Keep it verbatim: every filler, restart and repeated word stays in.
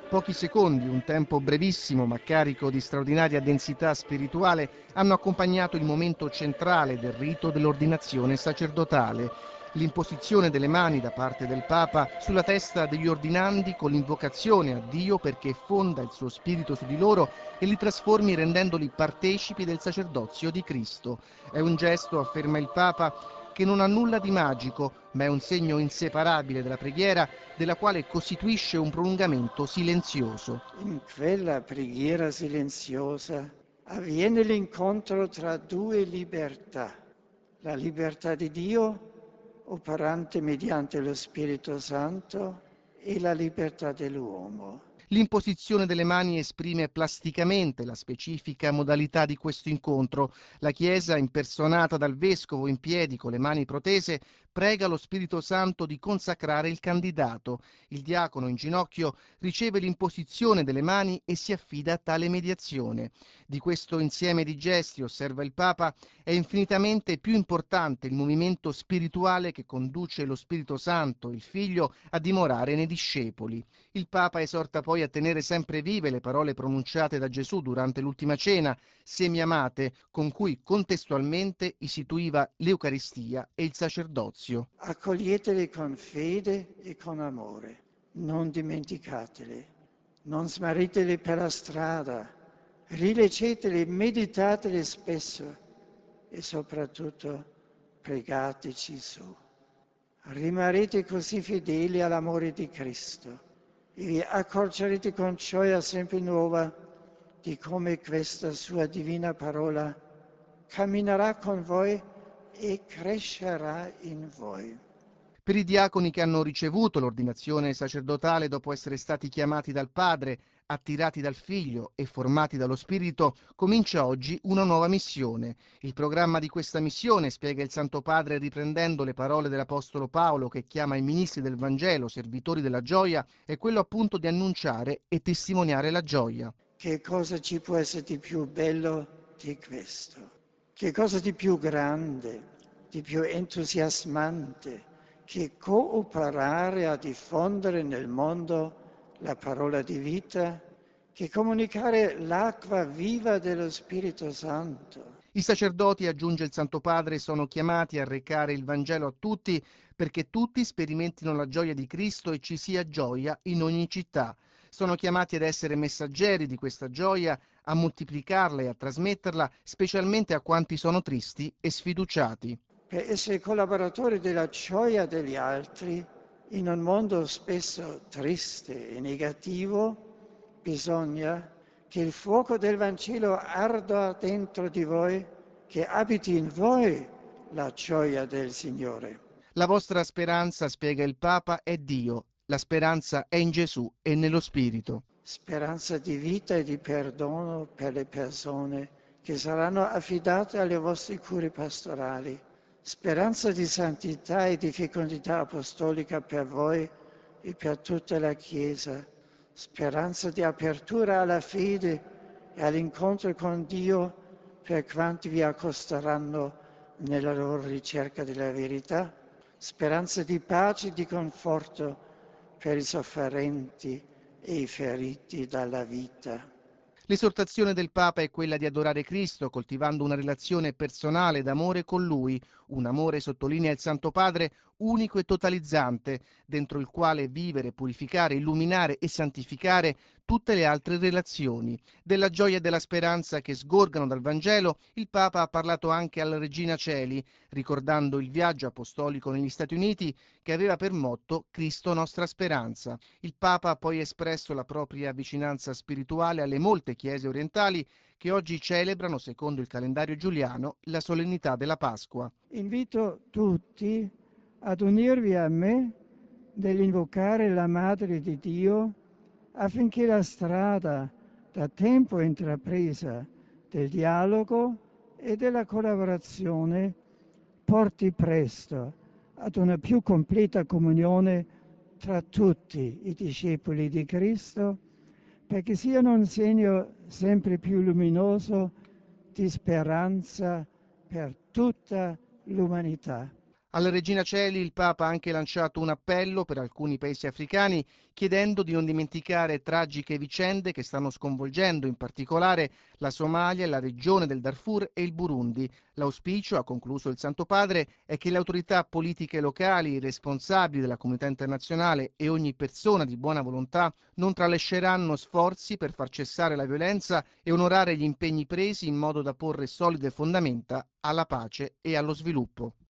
Pochi secondi, un tempo brevissimo ma carico di straordinaria densità spirituale, hanno accompagnato il momento centrale del rito dell'ordinazione sacerdotale, l'imposizione delle mani da parte del Papa sulla testa degli ordinandi con l'invocazione a Dio perché fonda il suo spirito su di loro e li trasformi rendendoli partecipi del sacerdozio di Cristo. È un gesto, afferma il Papa, che non ha nulla di magico, ma è un segno inseparabile della preghiera, della quale costituisce un prolungamento silenzioso. In quella preghiera silenziosa avviene l'incontro tra due libertà, la libertà di Dio, operante mediante lo Spirito Santo, e la libertà dell'uomo. L'imposizione delle mani esprime plasticamente la specifica modalità di questo incontro. La Chiesa, impersonata dal Vescovo in piedi con le mani protese, prega lo Spirito Santo di consacrare il candidato. Il diacono in ginocchio riceve l'imposizione delle mani e si affida a tale mediazione. Di questo insieme di gesti, osserva il Papa, è infinitamente più importante il movimento spirituale che conduce lo Spirito Santo, il Figlio, a dimorare nei discepoli. Il Papa esorta poi a tenere sempre vive le parole pronunciate da Gesù durante l'ultima cena, se mi amate, con cui contestualmente istituiva l'Eucaristia e il sacerdozio. Accoglietele con fede e con amore, non dimenticatele, non smarritele per la strada, rileggetele, meditatele spesso e soprattutto pregateci su. Rimarrete così fedeli all'amore di Cristo e vi accorgerete con gioia sempre nuova di come questa sua divina parola camminerà con voi e crescerà in voi. Per i diaconi che hanno ricevuto l'ordinazione sacerdotale dopo essere stati chiamati dal Padre, attirati dal Figlio e formati dallo Spirito, comincia oggi una nuova missione. Il programma di questa missione, spiega il Santo Padre riprendendo le parole dell'Apostolo Paolo che chiama i ministri del Vangelo servitori della gioia, è quello appunto di annunciare e testimoniare la gioia. Che cosa ci può essere di più bello di questo? Che cosa di più grande, di più entusiasmante che cooperare a diffondere nel mondo la parola di vita, che comunicare l'acqua viva dello Spirito Santo? I sacerdoti, aggiunge il Santo Padre, sono chiamati a recare il Vangelo a tutti perché tutti sperimentino la gioia di Cristo e ci sia gioia in ogni città. Sono chiamati ad essere messaggeri di questa gioia, a moltiplicarla e a trasmetterla, specialmente a quanti sono tristi e sfiduciati. Per essere collaboratori della gioia degli altri in un mondo spesso triste e negativo, bisogna che il fuoco del Vangelo arda dentro di voi, che abiti in voi la gioia del Signore. La vostra speranza, spiega il Papa, è Dio. La speranza è in Gesù e nello Spirito. Speranza di vita e di perdono per le persone che saranno affidate alle vostre cure pastorali. Speranza di santità e di fecondità apostolica per voi e per tutta la Chiesa. Speranza di apertura alla fede e all'incontro con Dio per quanti vi accosteranno nella loro ricerca della verità. Speranza di pace e di conforto per i sofferenti e i feriti dalla vita. L'esortazione del Papa è quella di adorare Cristo, coltivando una relazione personale d'amore con Lui, un amore, sottolinea il Santo Padre, unico e totalizzante, dentro il quale vivere, purificare, illuminare e santificare tutte le altre relazioni. Della gioia e della speranza che sgorgano dal Vangelo, il Papa ha parlato anche alla Regina Coeli, ricordando il viaggio apostolico negli Stati Uniti che aveva per motto Cristo nostra speranza. Il Papa ha poi espresso la propria vicinanza spirituale alle molte chiese orientali che oggi celebrano, secondo il calendario giuliano, la solennità della Pasqua. Invito tutti ad unirvi a me nell'invocare la Madre di Dio affinché la strada da tempo intrapresa del dialogo e della collaborazione porti presto ad una più completa comunione tra tutti i discepoli di Cristo, perché siano un segno sempre più luminoso di speranza per tutta l'umanità. Alla Regina Coeli il Papa ha anche lanciato un appello per alcuni paesi africani chiedendo di non dimenticare tragiche vicende che stanno sconvolgendo in particolare la Somalia, la regione del Darfur e il Burundi. L'auspicio, ha concluso il Santo Padre, è che le autorità politiche locali, i responsabili della comunità internazionale e ogni persona di buona volontà non tralasceranno sforzi per far cessare la violenza e onorare gli impegni presi in modo da porre solide fondamenta alla pace e allo sviluppo.